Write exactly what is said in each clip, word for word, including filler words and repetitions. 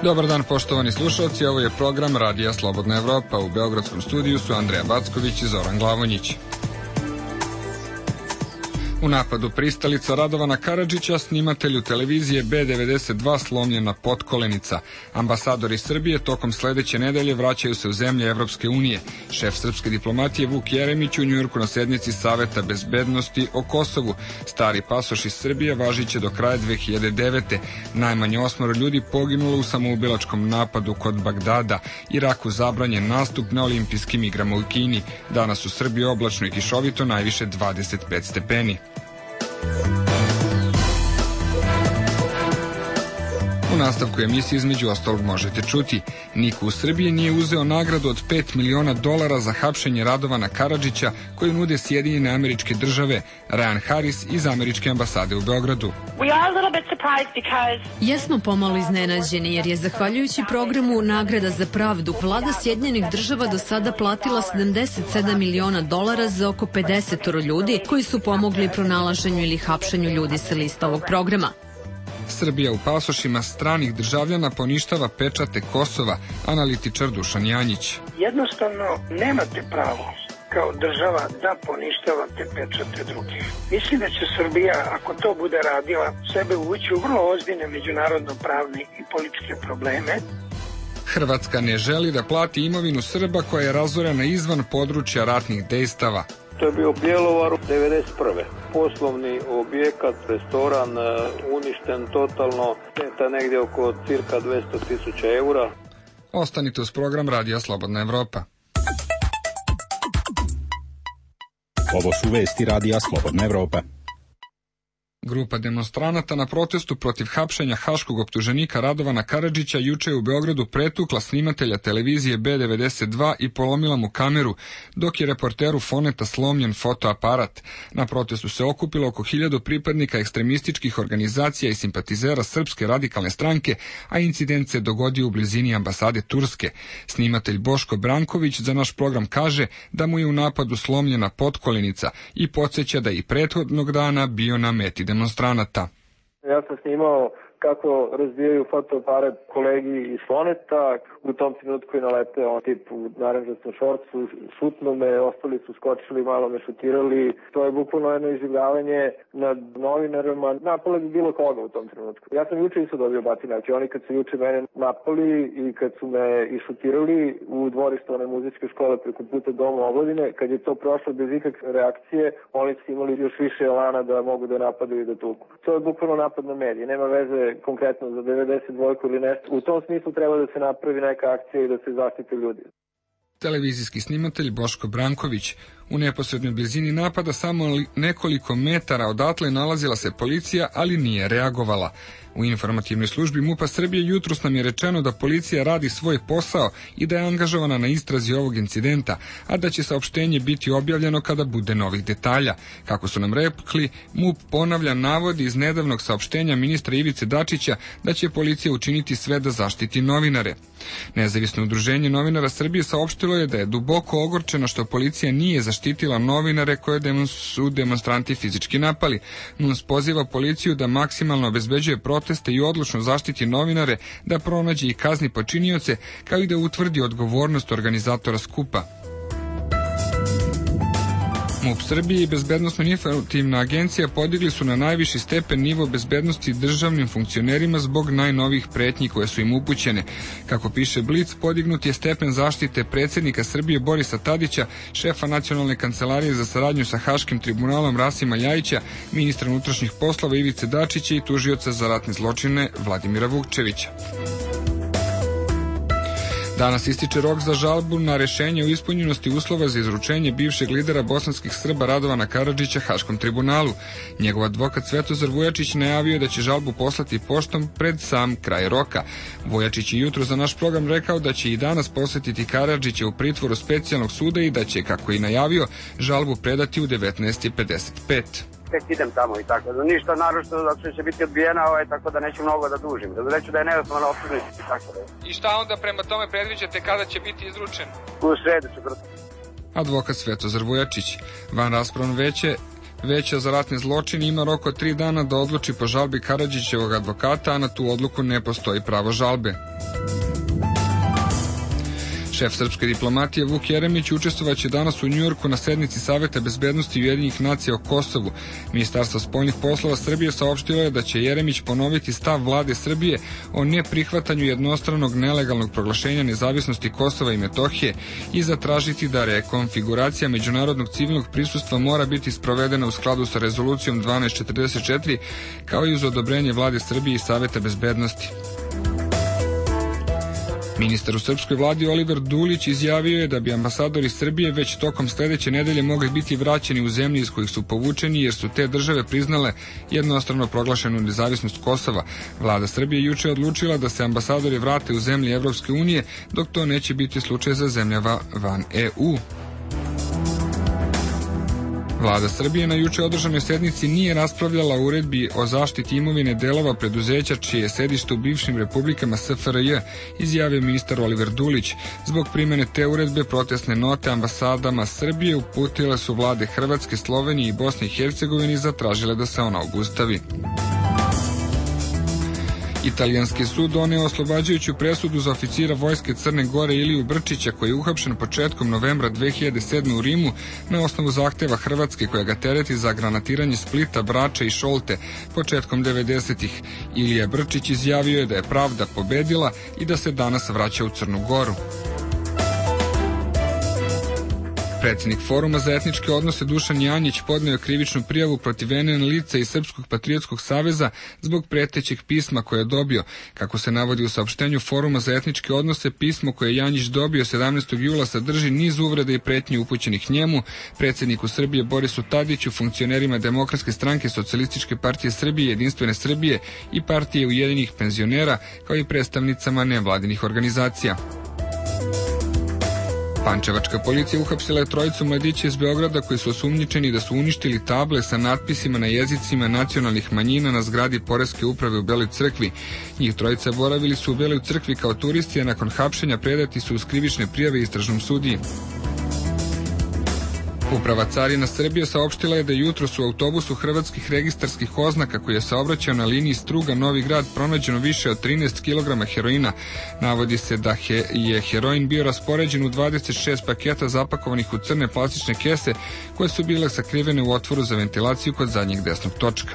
Dobar dan, poštovani slušalci, ovo je program Radija Slobodna Evropa. U beogradskom studiju su Andreja Backović i Zoran Glavonjić. U napadu pristalica Radovana Karadžića, snimatelju televizije B devedeset dva slomljena potkolenica. Ambasadori Srbije tokom sledeće nedelje vraćaju se u zemlje Evropske unije. Šef srpske diplomatije Vuk Jeremić u Njujorku na sednici Saveta bezbednosti o Kosovu. Stari pasoš iz Srbije važiće do kraja dve hiljade devete. Najmanje osmoro ljudi poginulo u samoubilačkom napadu kod Bagdada. Iraku zabranjen nastup na olimpijskim igrama u Kini. Danas u Srbiji oblačno i kišovito, najviše dvadeset pet stepeni. U nastavku emisije između ostalog možete čuti: niko u Srbiji nije uzeo nagradu od pet miliona dolara za hapšenje Radovana Karadžića koju nude Sjedinjene Američke Države. Ryan Harris iz Američke ambasade u Beogradu. Because... Jesmo pomalo iznenađeni jer je zahvaljujući programu Nagrada za pravdu vlada Sjedinjenih Država do sada platila sedamdeset sedam miliona dolara za oko pedeset ljudi koji su pomogli pronalaženju ili hapšenju ljudi sa lista ovog programa. Srbija u pasošima stranih državljana poništava pečate Kosova, analitičar Dušan Janjić. Jednostavno nemate pravo kao država da poništavate pečate drugih. Mislim da će Srbija, ako to bude radila, sebe uvući u vrlo ozbiljne međunarodno-pravne i političke probleme. Hrvatska ne želi da plati imovinu Srba koja je razorena izvan područja ratnih dejstava. To je bio Bjelovar devedeset prve. Poslovni objekat, restoran, uništen totalno, šteta negdje oko cirka dvesta tisuća eura. Ostanite uz program Radija Slobodna Evropa. Ovo su vesti Radija Slobodna Evropa. Grupa demonstranata na protestu protiv hapšenja haškog optuženika Radovana Karadžića juče je u Beogradu pretukla snimatelja televizije B devedeset dva i polomila mu kameru, dok je reporteru Foneta slomljen fotoaparat. Na protestu se okupilo oko hiljadu pripadnika ekstremističkih organizacija i simpatizera Srpske radikalne stranke, a incident se dogodio u blizini ambasade Turske. Snimatelj Boško Branković za naš program kaže da mu je u napadu slomljena potkolenica i podsjeća da je i prethodnog dana bio na meti demonstranata. Ja sam snimao kako razbijaju fotoaparat kolegi iz Foneta. U tom trenutku je naleteo on tip u naranđastom šorcu, šutno me, ostali su skočili, malo me šutirali. To je bukvalno jedno izživljavanje nad novinarima. Napali bi bilo koga u tom trenutku. Ja sam juče isto dobio batinac. Oni kad su juče mene napali i kad su me išutirali u dvorištu one muzičke škole preko puta Doma Omladine, kad je to prošlo bez ikakve reakcije, oni su imali još više elana da mogu da napadaju i da tuku. To je bukvalno napad na medije. Nema veze konkretno za devedeset dva ili nešto. U tom smislu treba da se napravi neka akcija i da se zaštite ljudi. Televizijski snimatelj Boško Branković. U neposrednoj blizini napada samo nekoliko metara odatle nalazila se policija, ali nije reagovala. U informativnoj službi MUP-a Srbije jutros nam je rečeno da policija radi svoj posao i da je angažovana na istrazi ovog incidenta, a da će saopštenje biti objavljeno kada bude novih detalja. Kako su nam rekli, MUP ponavlja navodi iz nedavnog saopštenja ministra Ivice Dačića da će policija učiniti sve da zaštiti novinare. Nezavisno udruženje novinara Srbije saopštilo je da je duboko ogorčeno što policija nije zaštitila novinare koje su demonstranti fizički napali. N U S poziva policiju da maksimalno obezbeđuje proteste i odlučno zaštiti novinare, da pronađe i kazni počinioce, kao i da utvrdi odgovornost organizatora skupa. MUP Srbije i Bezbednosno-informativna agencija podigli su na najviši stepen nivo bezbednosti državnim funkcionerima zbog najnovijih pretnji koje su im upućene. Kako piše Blic, podignut je stepen zaštite predsjednika Srbije Borisa Tadića, šefa Nacionalne kancelarije za saradnju sa Haškim tribunalom Rasima Ljajića, ministra unutrašnjih poslova Ivice Dačića i tužioca za ratne zločine Vladimira Vukčevića. Danas ističe rok za žalbu na rešenje o ispunjenosti uslova za izručenje bivšeg lidera bosanskih Srba Radovana Karadžića Haškom tribunalu. Njegov advokat Svetozar Vujačić najavio da će žalbu poslati poštom pred sam kraj roka. Vujačić je jutro za naš program rekao da će i danas posjetiti Karadžića u pritvoru specijalnog suda i da će, kako i najavio, žalbu predati u devetnaest pedeset pet. Tek idem tamo i tako da ništa naročito zato što će biti odbijena, ovaj, tako da neću mnogo da dužim. Da reću da je neosnovana optužnica i tako da. I šta onda prema tome predviđate kada će biti izručen? U sredu četvrtak. Advokat Svetozar Vujačić. Van raspravno veće Veća za ratne zločine ima rok od tri dana da odluči po žalbi Karadžićevog advokata, a na tu odluku ne postoji pravo žalbe. Šef srpske diplomatije Vuk Jeremić učestvovaće danas u Njujorku na sednici Saveta bezbednosti Ujedinjenih nacija o Kosovu. Ministarstvo spoljnih poslova Srbije saopštilo je da će Jeremić ponoviti stav vlade Srbije o neprihvatanju jednostranog nelegalnog proglašenja nezavisnosti Kosova i Metohije i zatražiti da rekonfiguracija međunarodnog civilnog prisustva mora biti sprovedena u skladu sa rezolucijom dvanaest četrdeset četiri, kao i uz odobrenje vlade Srbije i Saveta bezbednosti. Ministar u srpskoj vladi Oliver Dulić izjavio je da bi ambasadori Srbije već tokom sledeće nedelje mogli biti vraćeni u zemlje iz kojih su povučeni, jer su te države priznale jednostrano proglašenu nezavisnost Kosova. Vlada Srbije juče odlučila da se ambasadori vrate u zemlje Evropske unije, dok to neće biti slučaj za zemljava van E U. Vlada Srbije na juče održanoj sednici nije raspravljala o uredbi o zaštiti imovine delova preduzeća čije je sedište u bivšim republikama S F R J, izjavio ministar Oliver Dulić. Zbog primene te uredbe protestne note ambasadama Srbije uputile su vlade Hrvatske, Slovenije i Bosne i Hercegovine i zatražile da se ona obustavi. Italijanski sud doneo oslobađajuću presudu za oficira vojske Crne Gore Iliju Brčića, koji je uhapšen početkom novembra dve hiljade sedme. u Rimu na osnovu zahteva Hrvatske koja ga tereti za granatiranje Splita, Brača i Šolte početkom devedesetih. Ilija Brčić izjavio je da je pravda pobedila i da se danas vraća u Crnu Goru. Predsjednik Foruma za etničke odnose Dušan Janjić podneo je krivičnu prijavu protiv N N lica iz Srpskog patriotskog saveza zbog pretećeg pisma koje je dobio. Kako se navodi u saopštenju Foruma za etničke odnose, pismo koje je Janjić dobio sedamnaestog jula sadrži niz uvreda i pretnji upućenih njemu, predsjedniku Srbije Borisu Tadiću, funkcionerima Demokratske stranke, Socijalističke partije Srbije, Jedinstvene Srbije i Partije Ujedinjenih penzionera, kao i predstavnicama nevladinih organizacija. Pančevačka policija uhapsila je trojicu mladića iz Beograda koji su osumnjičeni da su uništili table sa natpisima na jezicima nacionalnih manjina na zgradi Poreske uprave u Beloj Crkvi. Njih trojica boravili su u Beloj Crkvi kao turisti, a nakon hapšenja predati su uz krivične prijave istražnom sudiji. Uprava carina Srbije saopštila je da jutros u autobusu hrvatskih registarskih oznaka koji je saobraćao na liniji Struga Novi Grad pronađeno više od trinaest kilograma heroina. Navodi se da he, je heroin bio raspoređen u dvadeset šest paketa zapakovanih u crne plastične kese koje su bile sakrivene u otvoru za ventilaciju kod zadnjeg desnog točka.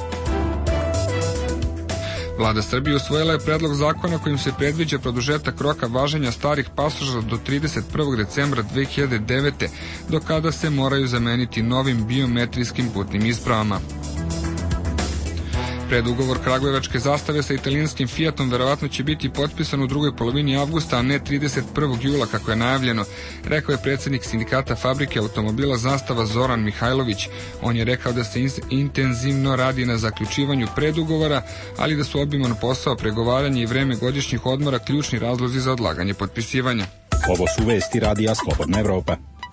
Vlada Srbije usvojila je predlog zakona kojim se predviđa produžetak roka važenja starih pasoša do trideset prvog decembra dve hiljade devete. do kada se moraju zameniti novim biometrijskim putnim ispravama. Predugovor kragujevačke zastave sa italijanskim Fiatom verovatno će biti potpisan u drugoj polovini avgusta, a ne trideset prvog jula kako je najavljeno, rekao je predsjednik sindikata fabrike automobila Zastava Zoran Mihajlović. On je rekao da se intenzivno radi na zaključivanju predugovora, ali da su obiman posao, pregovaranje i vreme godišnjih odmora ključni razlozi za odlaganje potpisivanja. Ovo su vesti Radija Slobodna Evropa.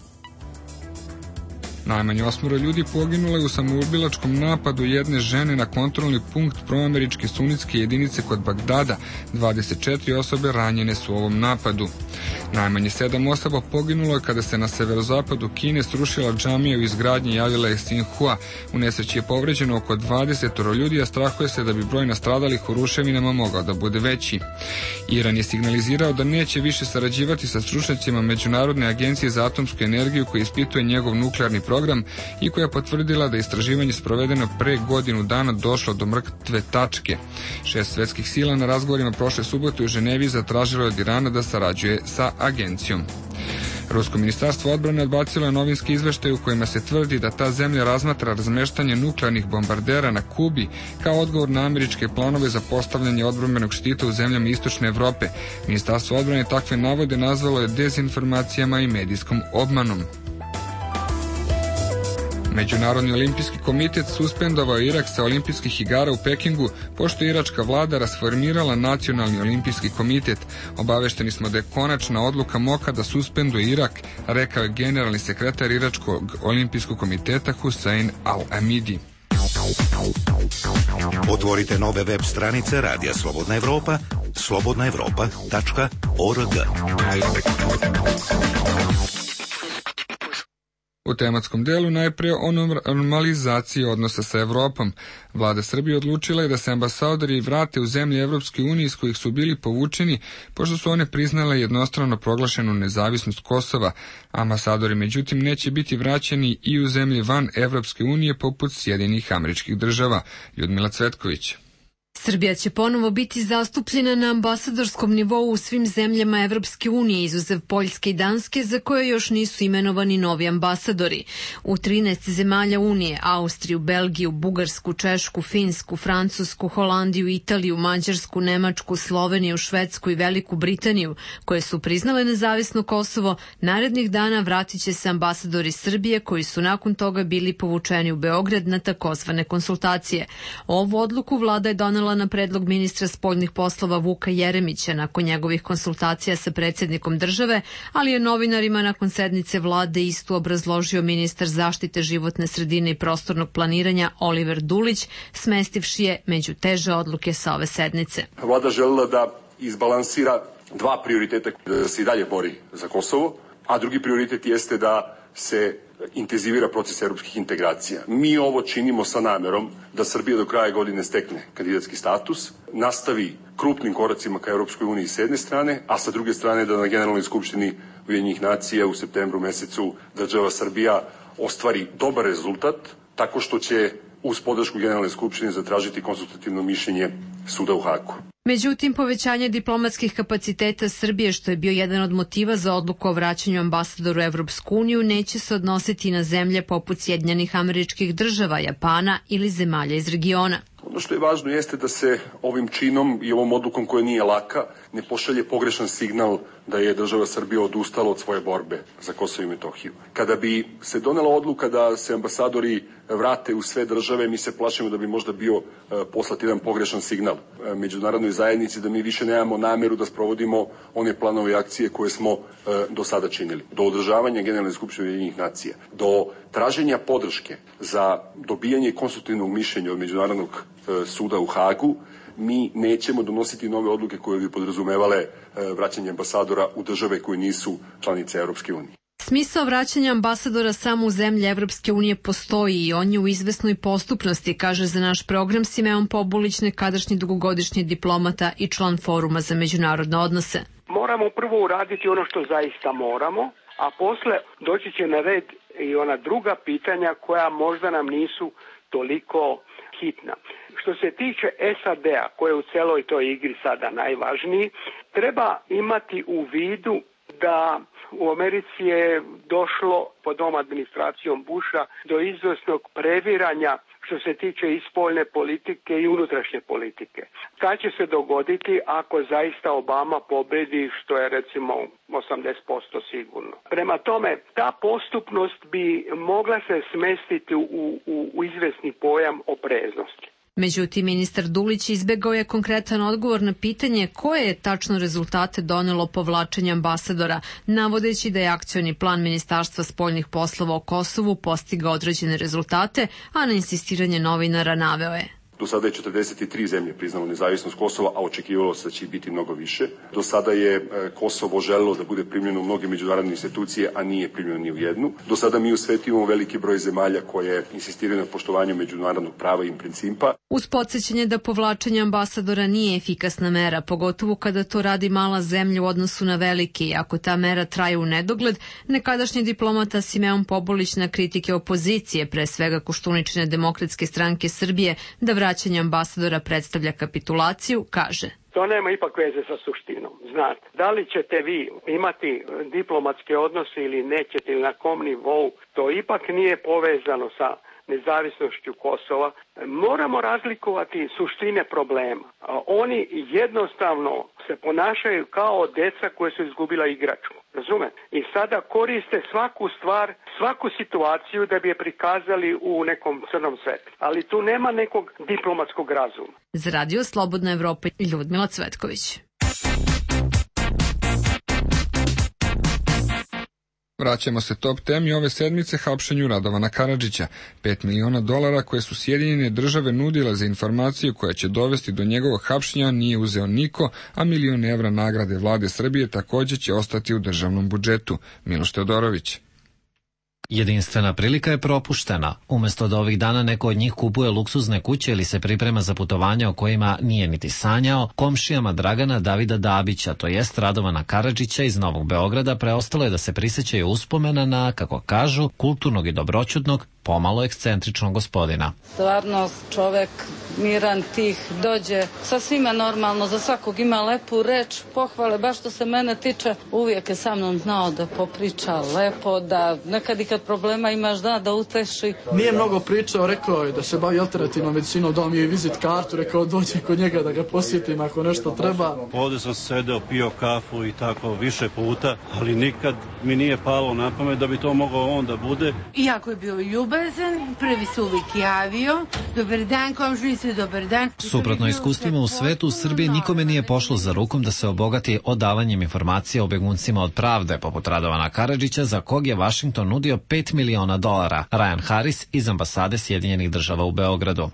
Najmanje osmoro ljudi poginulo je u samoubilačkom napadu jedne žene na kontrolni punkt proameričke sunitske jedinice kod Bagdada. dvadeset četiri osobe ranjene su u ovom napadu. Najmanje sedam osoba poginulo je kada se na severozapadu Kine srušila džamija u izgradnji Jalile Sinhua. U nesreći je povređeno oko dvadeset ljudi, a strahuje se da bi broj nastradalih u ruševinama mogao da bude veći. Iran je signalizirao da neće više sarađivati sa stručnjacima Međunarodne agencije za atomsku energiju koji ispituje njegov nuklearni program i koja je potvrdila da je istraživanje sprovedeno pre godinu dana došlo do mrtve tačke. Šest svetskih sila na razgovorima prošle subote u Ženevi zatražilo je od Irana da sarađuje sa agencijom. Rusko ministarstvo odbrane odbacilo je novinski izveštaj u kojima se tvrdi da ta zemlja razmatra razmeštanje nuklearnih bombardera na Kubi kao odgovor na američke planove za postavljanje odbrambenog štita u zemljama Istočne Evrope. Ministarstvo odbrane takve navode nazvalo je dezinformacijama i medijskom obmanom. Međunarodni olimpijski komitet suspendovao Irak sa olimpijskih igara u Pekingu, pošto je iračka vlada rasformirala Nacionalni olimpijski komitet. Obavešteni smo da je konačna odluka MOKA da suspenduje Irak, rekao je generalni sekretar Iračkog olimpijskog komiteta Hussein Al-Amidi. Otvorite nove web stranice Radija Slobodna Evropa, slobodna evropa tačka org. U tematskom delu najprije o normalizaciji odnosa sa Evropom. Vlada Srbije odlučila je da se ambasadori vrate u zemlje Evropske unije iz kojih su bili povučeni, pošto su one priznale jednostrano proglašenu nezavisnost Kosova. Ambasadori međutim neće biti vraćeni i u zemlje van Evropske unije poput Sjedinjenih Američkih Država. Ljudmila Cvetković. Srbija će ponovo biti zastupljena na ambasadorskom nivou u svim zemljama Evropske unije, izuzev Poljske i Danske, za koje još nisu imenovani novi ambasadori. U trinaest zemalja Unije, Austriju, Belgiju, Bugarsku, Češku, Finsku, Francusku, Holandiju, Italiju, Mađarsku, Nemačku, Sloveniju, Švedsku i Veliku Britaniju, koje su priznale nezavisno Kosovo, narednih dana vratit će se ambasadori Srbije koji su nakon toga bili povučeni u Beograd na takozvane konsultacije. Ovu odluku vlada je donela na predlog ministra spoljnih poslova Vuka Jeremića nakon njegovih konsultacija sa predsjednikom države, ali je novinarima nakon sednice vlade istu obrazložio ministar zaštite životne sredine i prostornog planiranja Oliver Dulić, smestivši je među teže odluke sa ove sednice. Vlada želela da izbalansira dva prioriteta, da se i dalje bori za Kosovo, a drugi prioritet jeste da se intenzivira proces evropskih integracija. Mi ovo činimo sa namerom da Srbija do kraja godine stekne kandidatski status, nastavi krupnim koracima ka Evropskoj uniji s jedne strane, a sa druge strane da na Generalnoj skupštini Ujedinjenih nacija u septembru mesecu država Srbija ostvari dobar rezultat tako što će uz podršku Generalne skupštine zatražiti konsultativno mišljenje suda u Hagu. Međutim, povećanje diplomatskih kapaciteta Srbije, što je bio jedan od motiva za odluku o vraćanju ambasadoru u Evropsku uniju, neće se odnositi na zemlje poput Sjedinjenih Američkih Država, Japana ili zemalja iz regiona. Ono što je važno jeste da se ovim činom i ovom odlukom koja nije laka ne pošalje pogrešan signal da je država Srbija odustala od svoje borbe za Kosovo i Metohiju. Kada bi se donela odluka da se ambasadori vrate u sve države, mi se plašimo da bi možda bio poslat jedan pogrešan signal međunarodnoj zajednici da mi više nemamo nameru da sprovodimo one planove i akcije koje smo do sada činili. Do održavanja Generalne skupštine Ujedinjenih nacija, do traženja podrške za dobijanje konsultativnog mišljenja od Međunarodnog suda u Hagu, mi nećemo donositi nove odluke koje bi podrazumevale vraćanje ambasadora u države koje nisu članice Evropske unije. Smisao vraćanja ambasadora samo u zemlje Evropske unije postoji i on je u izvesnoj postupnosti, kaže za naš program Simeon Pobulić, nekadašnji dugogodišnji diplomata i član Foruma za međunarodne odnose. Moramo prvo uraditi ono što zaista moramo, a posle doći će na red i ona druga pitanja koja možda nam nisu toliko hitna. Što se tiče S A D-a, koje je u celoj toj igri sada najvažniji, treba imati u vidu da u Americi je došlo pod ovom administracijom Busha do izvesnog previranja što se tiče i spoljne politike i unutrašnje politike. Šta će se dogoditi ako zaista Obama pobedi, što je recimo osamdeset posto sigurno. Prema tome, ta postupnost bi mogla se smestiti u, u, u izvesni pojam opreznosti. Međutim, ministar Dulić izbegao je konkretan odgovor na pitanje koje je tačno rezultate donelo povlačenje ambasadora, navodeći da je akcioni plan Ministarstva spoljnih poslova o Kosovu postigao određene rezultate, a na insistiranje novinara naveo je: Do sada je četrdeset tri zemlje priznalo nezavisnost Kosova, a očekivalo se da će biti mnogo više. Do sada je Kosovo želelo da bude primljeno u mnoge međunarodne institucije, a nije primljeno ni u jednu. Do sada mi u svetu imamo veliki broj zemalja koje insistiraju na poštovanju međunarodnog prava i principa. Uz podsjećanje da povlačenje ambasadora nije efikasna mera, pogotovo kada to radi mala zemlja u odnosu na velike, i ako ta mera traje u nedogled, nekadašnji diplomata Simeon Pobulić na kritike opozicije, pre svega Koštuničine demokratske stranke Srbije, da vraćanje ambasadora predstavlja kapitulaciju, kaže: To nema ipak veze sa suštinom. Znate, da li ćete vi imati diplomatske odnose ili nećete, ili na kom nivou, to ipak nije povezano sa nezavisnošću Kosova. Moramo razlikovati suštine problema. Oni jednostavno se ponašaju kao deca koje su izgubila igračku. Razumete? I sada koriste svaku stvar, svaku situaciju da bi je prikazali u nekom crnom svetu. Ali tu nema nekog diplomatskog razuma. Za Radio Slobodna Evropa, Ljudmila Cvetković. Vraćamo se top temi ove sedmice hapšenju Radovana Karadžića. Pet miliona dolara koje su Sjedinjene države nudile za informaciju koja će dovesti do njegovog hapšenja nije uzeo niko, a milion evra nagrade vlade Srbije takođe će ostati u državnom budžetu. Miloš Teodorović. Jedinstvena prilika je propuštena. Umesto da ovih dana neko od njih kupuje luksuzne kuće ili se priprema za putovanja o kojima nije niti sanjao, komšijama Dragana Davida Dabića, to jest Radovana Karadžića iz Novog Beograda, preostalo je da se prisjećaju uspomena na, kako kažu, kulturnog i dobroćudnog, pomalo ekscentričnog gospodina. Stvarno čovek miran, tih, dođe sa svima normalno, za svakog ima lepu reč, pohvale, baš što se mene tiče, uvijek je sa mnom znao da popriča lepo, da nekad i kad problema imaš da, da uteši. Nije mnogo pričao, rekao je da se bavi alternativnom medicinom, dao mi je vizit kartu, rekao dođe kod njega da ga posjetim ako nešto treba. Ovdje sam sedeo, pio kafu i tako više puta, ali nikad mi nije palo na pamet da bi to mogao on da bude. Iako je bio ljubazan, prvi se uvijek javio, dobar dan komšnice, dobar dan. Suprotno iskustvima u svetu, u Srbiji nikome nije pošlo za rukom da se obogati odavanjem informacija o beguncima od pravde, poput Radovana Karadžića, za kog je Vašington nudio pet miliona dolara. Ryan Harris iz ambasade Sjedinjenih država u Beogradu.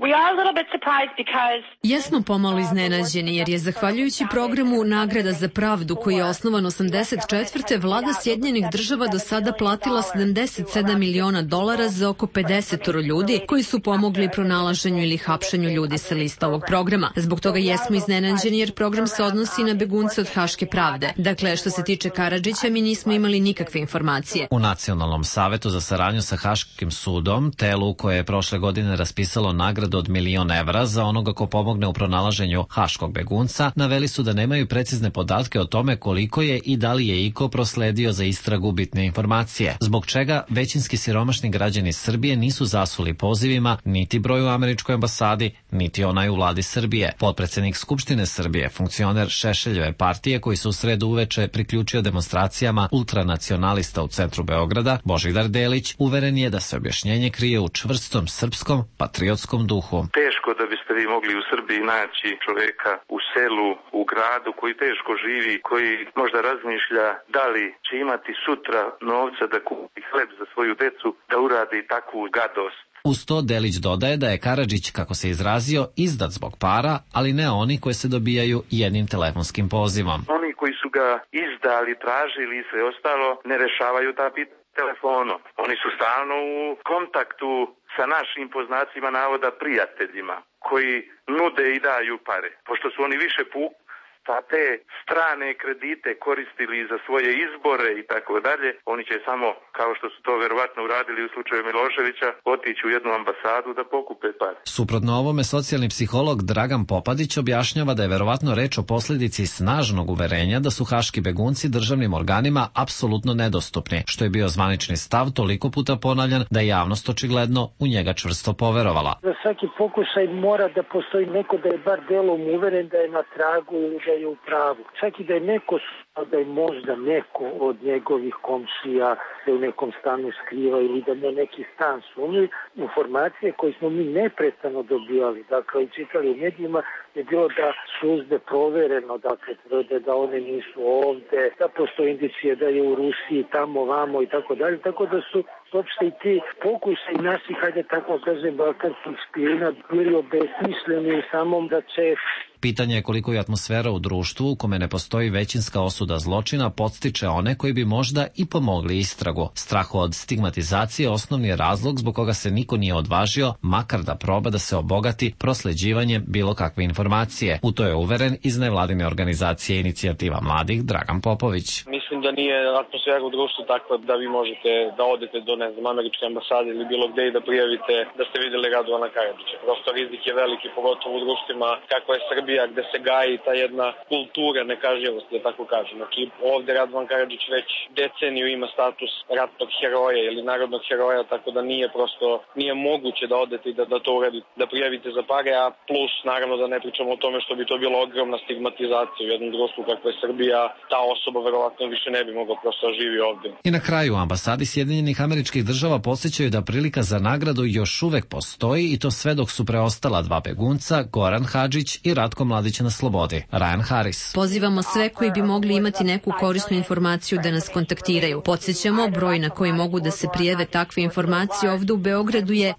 Jesmo pomalo iznenađeni jer je zahvaljujući programu Nagrada za pravdu koji je osnovan osamdeset četvrte vlada Sjedinjenih država do sada platila sedamdeset sedam miliona dolara za oko pedeset ljudi koji su pomogli pronalaženju ili hapšenju ljudi sa lista ovog programa. Zbog toga jesmo iznenađeni jer program se odnosi na begunce od Haške pravde. Dakle, što se tiče Karadžića, mi nismo imali nikakve informacije. U Nacionalnom savetu za saradnju sa Haškim sudom, telu koje je prošle godine raspisalo nagradu od milion evra za onoga ko pomogne u pronalaženju haškog begunca, naveli su da nemaju precizne podatke o tome koliko je i da li je iko prosledio za istragu bitne informacije, zbog čega većinski siromašni građani Srbije nisu zasuli pozivima niti broju u američkoj ambasadi, niti onaj u vladi Srbije. Potpredsednik Skupštine Srbije, funkcioner Šešeljeve partije koji se u sredu uveče priključio demonstracijama ultranacionalista u centru Beograda, Božidar Delić, uveren je da se objašnjenje krije u čvrstom srpskom patriotskom duhu. Teško da biste vi mogli u Srbiji naći čoveka u selu, u gradu koji teško živi, koji možda razmišlja da li će imati sutra novca da kupi hleb za svoju decu, da uradi takvu gadost. Uz to Delić dodaje da je Karadžić, kako se izrazio, izdat zbog para, ali ne oni koji se dobijaju jednim telefonskim pozivom. Oni koji su ga izdali, tražili i sve ostalo, ne rešavaju ta pitanja telefonom. Oni su stalno u kontaktu sa našim, po znacima navoda, prijateljima koji nude i daju pare. Pošto su oni više puk, pa te strane kredite koristili za svoje izbore i tako dalje, oni će samo, kao što su to verovatno uradili u slučaju Miloševića, otići u jednu ambasadu da pokupe pare. Suprotno ovome, socijalni psiholog Dragan Popadić objašnjava da je verovatno reč o posljedici snažnog uverenja da su haški begunci državnim organima apsolutno nedostupni, što je bio zvanični stav toliko puta ponavljan da je javnost očigledno u njega čvrsto poverovala. Za svaki pokušaj mora da postoji neko da je bar delom uveren da je na tragu ili da je u pravu. Čak i da je neko, da je možda neko od njegovih komšija da je u nekom stanu skriva ili da mu neki stan sumnji, informacije koje smo mi neprestano dobijali, dakle i čitali u medijima, je bilo da su uzde provereno, dakle tvrde da one nisu ovde, da postoje indicije da je u Rusiji, tamo, vamo i tako dalje, tako da su uopšte i ti pokušaj naših, hajde tako kažem, balkanskih špijuna bili obesmišljeni u samom da će... Pitanje je koliko je atmosfera u društvu u kome ne postoji većinska osuda zločina podstiče one koji bi možda i pomogli istragu. Strah od stigmatizacije osnovni je razlog zbog koga se niko nije odvažio, makar da proba da se obogati prosleđivanjem bilo kakve informacije. U to je uveren iz nevladine organizacije Inicijativa mladih Dragan Popović. Mislim da nije atmosfera u društvu takva da vi možete da odete do, ne znam, američke ambasade ili bilo gde i da prijavite da ste videli Radovana Karadžića. Prosto rizik je veliki, pogotovo u društvima kakva je Srbija, gde se gaji ta jedna kultura nekažnjivosti, da tako kažem. Znači, ovde Radovan Karadžić već deceniju ima status ratnog heroja ili narodnog heroja, tako da nije prosto, nije moguće da odete i da, da to uredite, da prijavite za pare, a plus, naravno, da ne pričamo o tome što bi to bila ogromna stigmatizacija u jednom društvu kakva je Srbija, ta osoba verovatno više ne bi mogla prosto živi ovde. I na kraju, u ambasadi Sjedinjenih Američkih Država podsjećaju da prilika za nagradu još uvek postoji i to sve dok su preostala dva begunca, Goran Hadžić i Ratko Mladić na slobodi. Ryan Harris. Pozivamo sve koji bi mogli imati neku korisnu informaciju da nas kontaktiraju. Podsjećamo, broj na koji mogu da se prijave takve informacije ovde u Beogradu je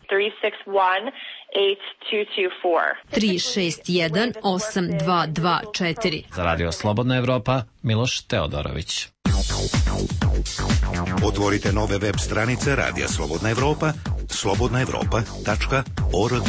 tri šest jedan osam dva dva četiri. Za Radio Slobodna Evropa, Miloš Teodorović. Otvorite nove web stranice Radija Slobodna Evropa, slobodna evropa tačka org.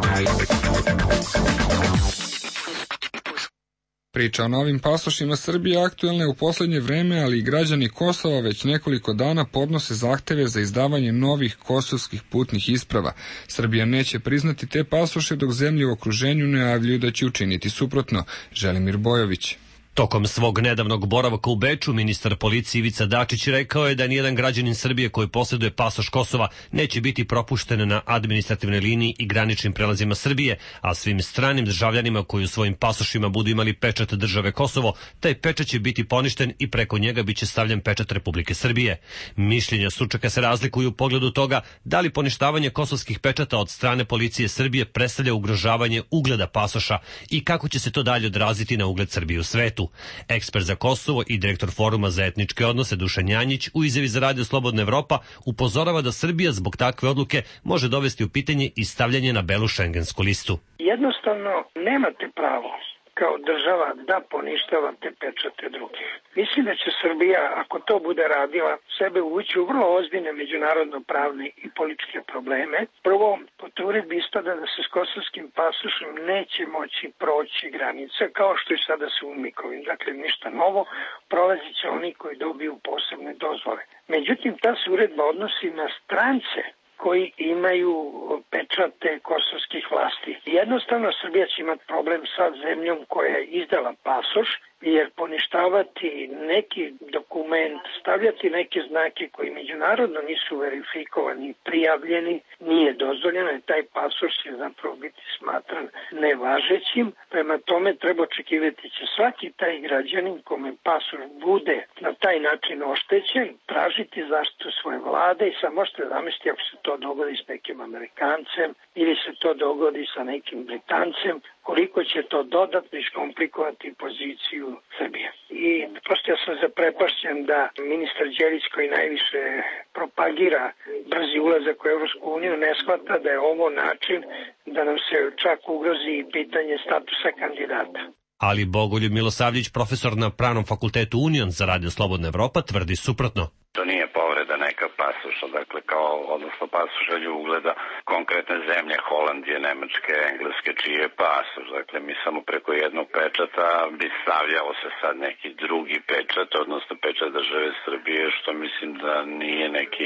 Priča o novim pasošima Srbije aktuelna je u posljednje vreme, ali i građani Kosova već nekoliko dana podnose zahteve za izdavanje novih kosovskih putnih isprava. Srbija neće priznati te pasoše dok zemlje u okruženju najavljuju da će učiniti suprotno. Želimir Bojović. Tokom svog nedavnog boravaka u Beču, ministar policije Ivica Dačić rekao je da nijedan građanin Srbije koji posjeduje pasoš Kosova neće biti propušten na administrativnoj liniji i graničnim prelazima Srbije, a svim stranim državljanima koji u svojim pasošima budu imali pečat države Kosovo, taj pečat će biti poništen i preko njega biće stavljen pečat Republike Srbije. Mišljenja stručnjaka se razlikuju u pogledu toga da li poništavanje kosovskih pečata od strane policije Srbije predstavlja ugrožavanje ugleda pasoša i kako će se to dalje odraziti na ugled Srbije u svetu. Ekspert za Kosovo i direktor Foruma za etničke odnose Dušan Janjić u izjavi za Radio Slobodna Evropa upozorava da Srbija zbog takve odluke može dovesti u pitanje i stavljanje na belu šengensku listu. Jednostavno nemate pravo kao država da poništavate pečate drugih. Mislim da će Srbija, ako to bude radila, sebe uvući u vrlo ozbiljne međunarodno-pravne i političke probleme. Prvo, potruditi ispada da se s kosovskim pasošem neće moći proći granica, kao što i sada su umikovim. Dakle, ništa novo, prolazit će oni koji dobiju posebne dozvole. Međutim, ta se uredba odnosi na strance koji imaju pečate kosovskih vlasti. Jednostavno, Srbija će imati problem sa zemljom koja je izdala pasoš, jer poništavati neki dokument, stavljati neke znake koji međunarodno nisu verifikovani, prijavljeni, nije dozvoljeno i taj pasoš će zapravo biti smatran nevažećim. Prema tome treba očekivati će svaki taj građanin kome pasoš bude na taj način oštećen, tražiti zaštitu svoje vlade i sad možete zamisliti ako se to dogodi s nekim Amerikancem ili se to dogodi sa nekim Britancem, koliko će to dodatno iskomplikovati poziciju Srbije. I prosto ja sam zaprepašćen da ministar Đelić koji najviše propagira brzi ulazak u Evropsku uniju ne shvata da je ovo način da nam se čak ugrozi pitanje statusa kandidata. Ali Bogoljub Milosavljević, profesor na Pravnom fakultetu Union za Radio Slobodna Evropa, tvrdi suprotno. To nije povreda neka pasoša, dakle kao, odnosno pasošalju ugleda konkretne zemlje, Holandije, Nemačke, Engleske, čiji je pasoš. Dakle, mi samo preko jednog pečata bi stavljao se sad neki drugi pečat, odnosno pečat države Srbije, što mislim da nije neki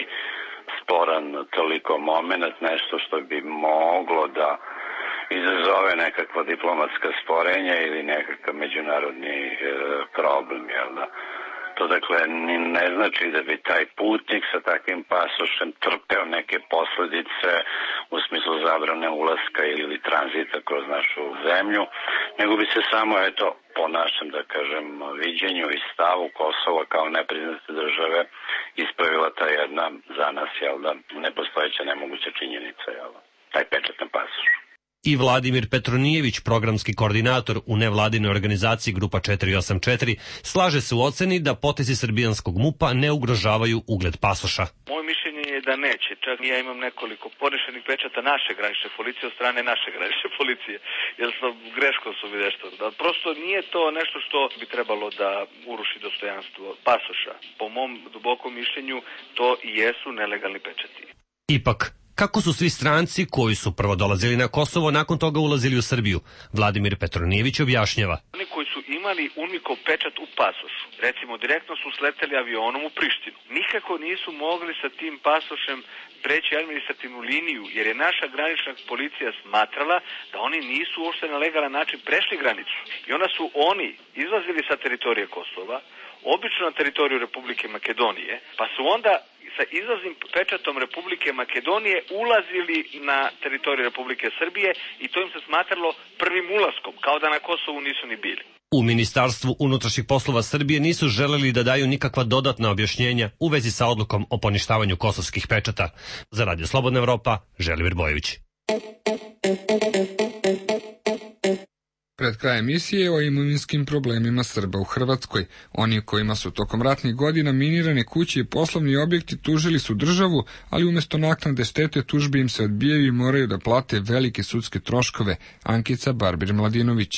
sporan toliko moment, nešto što bi moglo da izazove nekakva diplomatska sporenja ili nekakav međunarodni e, problem, jel da? To dakle ne znači da bi taj putnik sa takvim pasošem trpeo neke posledice u smislu zabrane ulaska ili tranzita kroz našu zemlju, nego bi se samo, eto, po našem, da kažem, viđenju i stavu Kosova kao nepriznate države ispravila ta jedna za nas, jel da, nepostojeća nemoguća činjenica, jel da, taj pečatan pasoš. I Vladimir Petronijević, programski koordinator u nevladinoj organizaciji Grupa četiri osam četiri, slaže se u oceni da potezi srbijanskog MUP-a ne ugrožavaju ugled pasoša. Moje mišljenje je da neće. Čak ja imam nekoliko porešenih pečata naše granične policije od strane naše granične policije. Jer sam greškom su mi nešto. Da prosto nije to nešto što bi trebalo da uruši dostojanstvo pasoša. Po mom dubokom mišljenju to i jesu nelegalni pečati. Ipak, kako su svi stranci koji su prvo dolazili na Kosovo, nakon toga ulazili u Srbiju? Vladimir Petronijević objašnjava. Oni koji su imali UNMIK-ov pečat u pasošu, recimo direktno su sleteli avionom u Prištinu, nikako nisu mogli sa tim pasošem preći administrativnu liniju, jer je naša granična policija smatrala da oni nisu uopšte na legalan način prešli granicu. I onda su oni izlazili sa teritorije Kosova, obično na teritoriju Republike Makedonije, pa su onda sa izlaznim pečatom Republike Makedonije ulazili na teritoriju Republike Srbije i to im se smatralo prvim ulaskom, kao da na Kosovu nisu ni bili. U Ministarstvu unutrašnjih poslova Srbije nisu želeli da daju nikakva dodatna objašnjenja u vezi sa odlukom o poništavanju kosovskih pečata. Za Radio Slobodna Evropa, Želimir Bojović. Pred kraj emisije o imovinskim problemima Srba u Hrvatskoj. Oni kojima su tokom ratnih godina minirane kuće i poslovni objekti tužili su državu, ali umjesto naknade štete tužbe im se odbijaju i moraju da plate velike sudske troškove. Ankica Barbir Mladinović.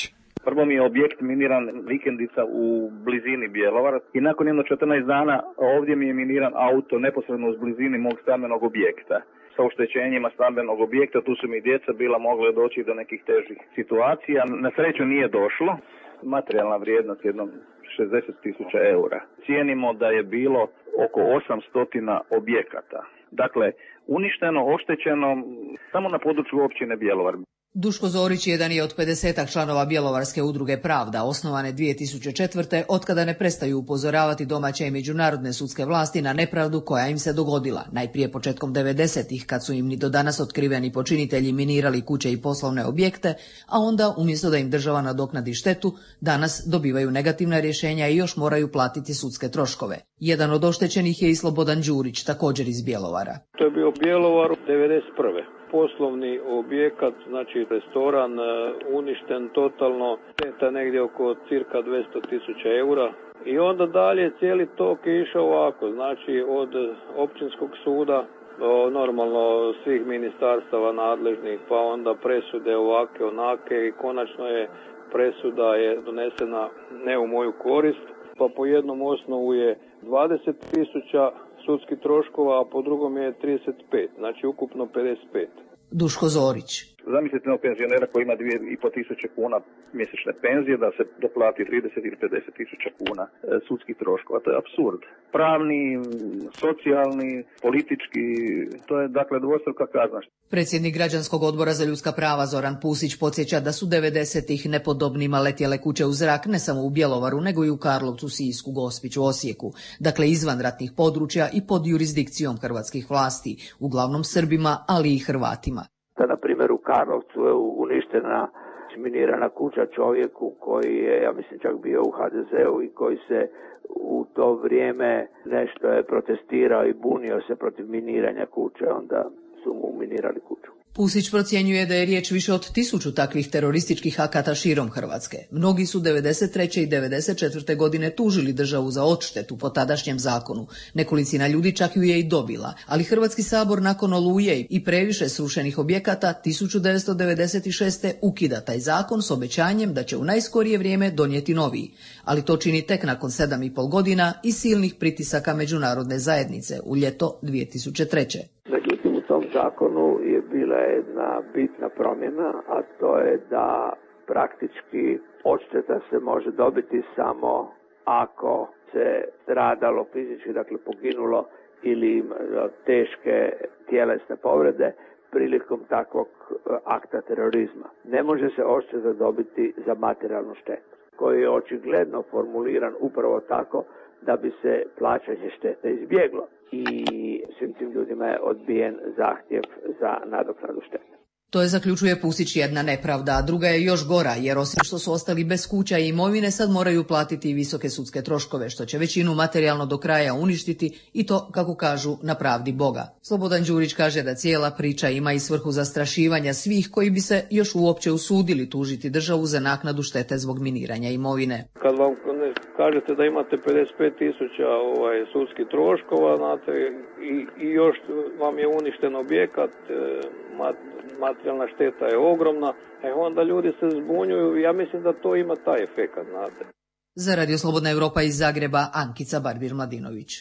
Prvo mi je objekt miniran vikendica u blizini Bjelovara i nakon jedno četrnaest dana ovdje mi je miniran auto neposredno u blizini mog stambenog objekta. Sa oštećenjima stambenog objekta, tu su mi djeca bila mogle doći do nekih težih situacija. Na sreću nije došlo. Materijalna vrijednost jedno šezdeset tisuća eura. Cijenimo da je bilo oko osamsto objekata. Dakle, uništeno, oštećeno samo na području općine Bjelovar. Duško Zorić jedan je od pedesetak članova Bjelovarske udruge Pravda, osnovane dvije tisuće četvrte, otkada ne prestaju upozoravati domaće i međunarodne sudske vlasti na nepravdu koja im se dogodila. Najprije početkom devedesetih, kad su im ni do danas otkriveni počinitelji minirali kuće i poslovne objekte, a onda, umjesto da im država nadoknadi štetu, danas dobivaju negativna rješenja i još moraju platiti sudske troškove. Jedan od oštećenih je i Slobodan Đurić, također iz Bjelovara. To je bio Bjelovar devedeset prve Poslovni objekat, znači restoran, uništen totalno, šteta negdje oko cirka dvjesto tisuća eura. I onda dalje cijeli tok je išao ovako, znači od općinskog suda, normalno svih ministarstava nadležnih, pa onda presude ovake, onake i konačno je presuda je donesena ne u moju korist, pa po jednom osnovu je dvadeset tisuća sudskih troškova, a po drugom je trideset pet, znači ukupno pedeset pet. Duško Zorić. Zamislite jednog penzionera koji ima dvije i pol tisuće kuna mjesečne penzije da se doplati trideset ili pedeset tisuća kuna e, sudskih troškova. To je apsurd. Pravni, socijalni, politički, to je dakle dvostruka kazna. Predsjednik Građanskog odbora za ljudska prava Zoran Pusić podsjeća da su devedesetih nepodobnima letjele kuće u zrak ne samo u Bjelovaru, nego i u Karlovcu, Sisku, Gospiću, Osijeku. Dakle, izvan ratnih područja i pod jurisdikcijom hrvatskih vlasti, uglavnom Srbima, ali i Hrvatima. Da, na primjer, u Karlovcu je uništena minirana kuća čovjeku koji je, ja mislim, čak bio u ha de zeu i koji se u to vrijeme nešto je protestirao i bunio se protiv miniranja kuće, onda su mu minirali kuću. Pusić procjenjuje da je riječ više od tisuću takvih terorističkih akata širom Hrvatske. Mnogi su devedeset treće i devedeset četvrte godine tužili državu za odštetu po tadašnjem zakonu. Nekolicina ljudi čak ju je i dobila, ali Hrvatski sabor nakon Oluje i previše srušenih objekata tisuću devetsto devedeset šeste ukida taj zakon s obećanjem da će u najskorije vrijeme donijeti noviji. Ali to čini tek nakon sedam i pol godina i silnih pritisaka međunarodne zajednice u ljeto dvije tisuće treće. Međutim, u tom zakonu je bila jedna bitna promjena, a to je da praktički odšteta se može dobiti samo ako se stradalo fizički, dakle poginulo ili teške tjelesne povrede prilikom takvog akta terorizma. Ne može se odšteta dobiti za materijalnu štetu, koji je očigledno formuliran upravo tako da bi se plaćanje štete izbjeglo. I svim tim ljudima je odbijen zahtjev za nadoknadu štete. To je, zaključuje Pusić, jedna nepravda, a druga je još gora, jer osim što su ostali bez kuća i imovine, sad moraju platiti i visoke sudske troškove, što će većinu materijalno do kraja uništiti i to, kako kažu, na pravdi Boga. Slobodan Đurić kaže da cijela priča ima i svrhu zastrašivanja svih koji bi se još uopće usudili tužiti državu za naknadu štete zbog miniranja imovine. Kad vam kažete da imate pedeset pet tisuća ovaj, sudskih troškova, znate, i, i još vam je uništen objekat, mat, materijalna šteta je ogromna, e onda ljudi se zbunjuju, ja mislim da to ima taj efekat, znate. Za Radio Slobodna Evropa iz Zagreba, Ankica Barbir-Mladinović.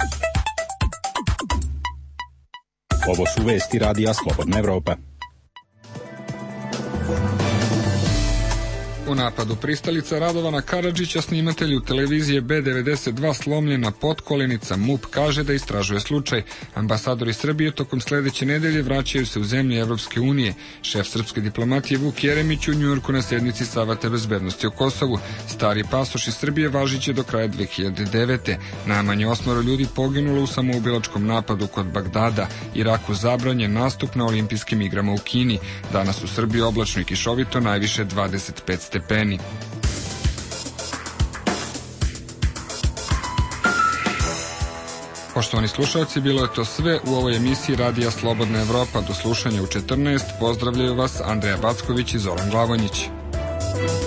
Ovo su vesti Radija Slobodna Evropa. U napadu pristalica Radovana Karadžića snimatelju televizije be devedeset dva slomljena potkolenica M U P kaže da istražuje slučaj. Ambasadori Srbije tokom sljedeće nedelje vraćaju se u zemlje Evropske unije. Šef srpske diplomatije Vuk Jeremić u Njujorku na sjednici Saveta bezbednosti o Kosovu. Stari pasoš iz Srbije važiće do kraja dve hiljade devete. Najmanje osmoro ljudi poginulo u samoubilačkom napadu kod Bagdada. Iraku zabranjen nastup na olimpijskim igrama u Kini. Danas u Srbiji oblačno i kišovito, najviše dvadeset pet stepeni. Poštovani slušalci, bilo je to sve u ovoj emisiji Radija Slobodna Evropa. Do slušanja u četrnaest. Pozdravljaju vas Andreja Backović i Zoran Glavonjić.